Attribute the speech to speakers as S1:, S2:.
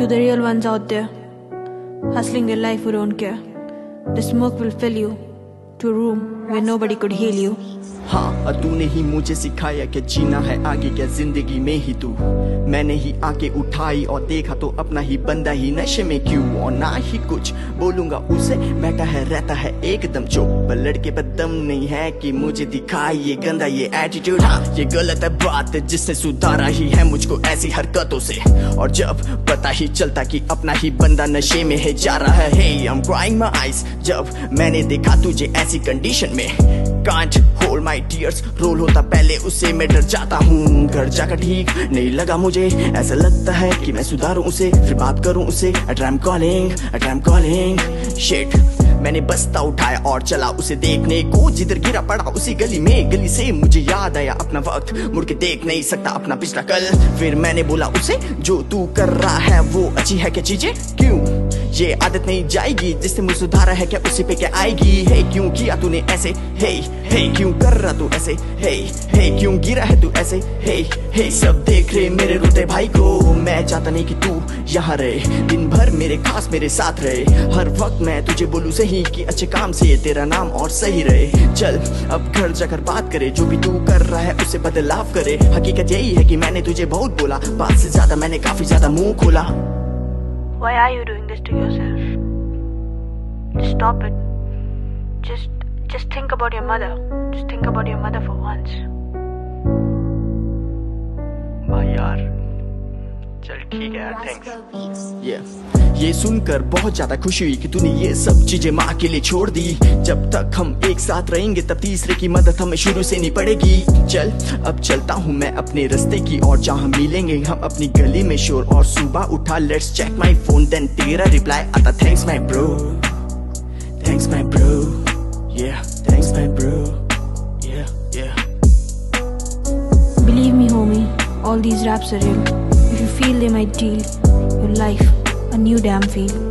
S1: To the real ones out there, hustling their life who don't care. The smoke will fill you to a room where nobody could heal you.
S2: हाँ, तूने ही मुझे सिखाया कि जीना है आगे क्या जिंदगी में ही तू। मैंने ही आके उठाई और देखा तो अपना ही बंदा ही नशे में क्यों, और ना ही कुछ बोलूंगा उसे, बैठा है रहता है एकदम चुप। पर लड़के पर दम नहीं है कि मुझे दिखाई ये गंदा ये एटीट्यूड। हाँ, ये गलत है बात जिसने सुधारा ही है मुझको ऐसी हरकतों से। और जब पता ही चलता कि अपना ही बंदा नशे में है जा रहा है। Hey, I'm crying my eyes जब मैंने देखा तुझे ऐसी कंडीशन में। Can't hold my tears, role होता पहले उससे मैं डर जाता हूँ। घर जाकर ठीक नहीं लगा मुझे, ऐसा लगता है कि मैं सुधारूं उसे, फिर बात करूं उससे। I'm calling, shit। मैंने बस्ता उठाया और चला उसे देखने को, जिधर गिरा पड़ा उसी गली में। गली से मुझे याद आया अपना वक्त, मुड़ के देख नहीं सकता अपना पिछला कल। फिर मैंने बोला उसे, जो तू कर रहा है वो अच्छी है क्या चीजें, क्यों ये आदत नहीं जाएगी, जिसने मुझे सुधारा है क्या उसी पे क्या आएगी। हे क्यों किया तूने ऐसे, हे क्यों कर रहा तू ऐसे, हे क्यों गिरा है तू ऐसे, हे सब देख रहे मेरे रोते भाई को। मैं चाहता नहीं कि तू यहाँ रहे, दिन भर मेरे खास मेरे साथ रहे। हर वक्त मैं तुझे बोलूं सही कि अच्छे काम से तेरा नाम और सही रहे। चल अब घर जाकर बात करे, जो भी तू कर रहा है उसे बदलाव करे। हकीकत यही है कि मैंने तुझे बहुत बोला, बात से ज्यादा मैंने काफी ज्यादा मुंह खोला।
S1: Why are you doing this to yourself? Just stop it. Just think about your mother. Just think about your mother for once.
S2: भाई यार, चल ठीक है यार, थैंक्स। ये सुनकर बहुत ज्यादा खुशी हुई कि तूने ये सब चीजें माँ के लिए छोड़ दी। जब तक हम एक साथ रहेंगे तब तीसरे की मदद हमें शुरू से नहीं पड़ेगी। चल अब चलता हूँ मैं अपने रास्ते की ओर, जहाँ मिलेंगे हम अपनी गली में शोर। और सुबह उठा let's check my phone, then तेरा रिप्लाई आता thanks my bro, thanks my bro, yeah, thanks my bro, yeah.
S1: Believe me, homie, all these raps are real. If you feel they might deal your life a new damn feel.